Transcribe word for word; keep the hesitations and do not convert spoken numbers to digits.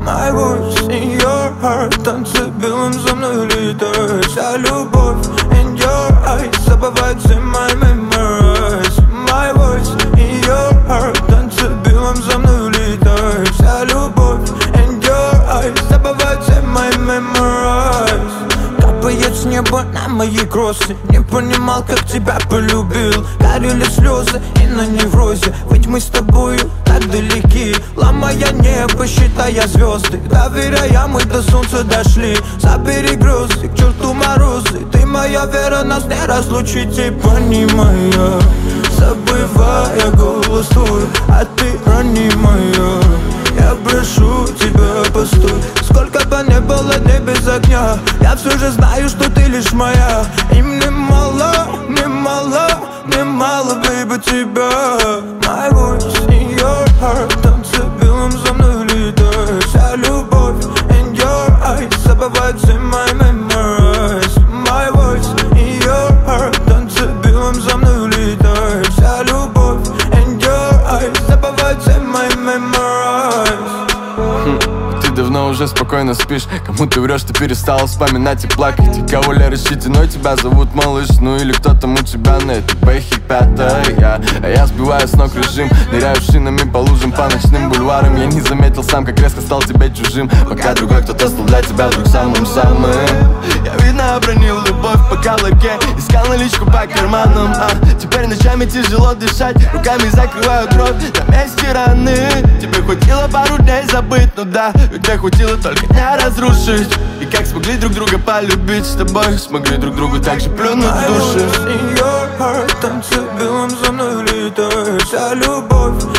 My voice in your heart, танцы белым за мной летают. Вся любовь in your eyes, забывается my memories. My voice in your heart, танцы белым за мной летают. Вся любовь in your eyes, забывается my memories. Капает с неба на мои кроссы. Не понимал, как тебя полюбил. Горели слезы и на неврозе. Ведь мы с тобою так далеки, ломая небо, считая звезды. Доверяя, мы до солнца дошли. За перегрузы, к черту морозы. Ты моя вера, нас не разлучить. И понимая, забывая голос твой, а ты ранимая. Я прошу тебя, постой. Сколько бы не было дней без огня, я все же знаю, что ты лишь моя. И мне мало, мне мало, мне мало, baby, тебя. My voice in your heart, танцы белым за мной летают. Вся любовь in your eyes, забывается my memories. My voice in your heart, танцы белым за мной летают. Вся любовь in your eyes, забывается my memories. Ты давно уже спокойно спишь. Кому ты врешь, ты перестала вспоминать и плакать. И кого ли рассчитано, тебя зовут малыш. Ну или кто там у тебя на этой бэхе пятая я. А я сбиваю с ног режим, ныряю шинами по лужам, по ночным бульварам. Я не заметил сам, как резко стал тебе чужим. Пока другой кто-то стал для тебя вдруг самым-самым. Я, видно, обронил любовь по колобке, искал наличку по карманам, а теперь ночами тяжело дышать, руками закрываю кровь на месте раны. Тебе хватило пару дней забыть, ну да, тебе хватило только дня разрушить. И как смогли друг друга полюбить с тобой, смогли друг другу так же плюнуть в души. Танцы белым за мной летают. Вся любовь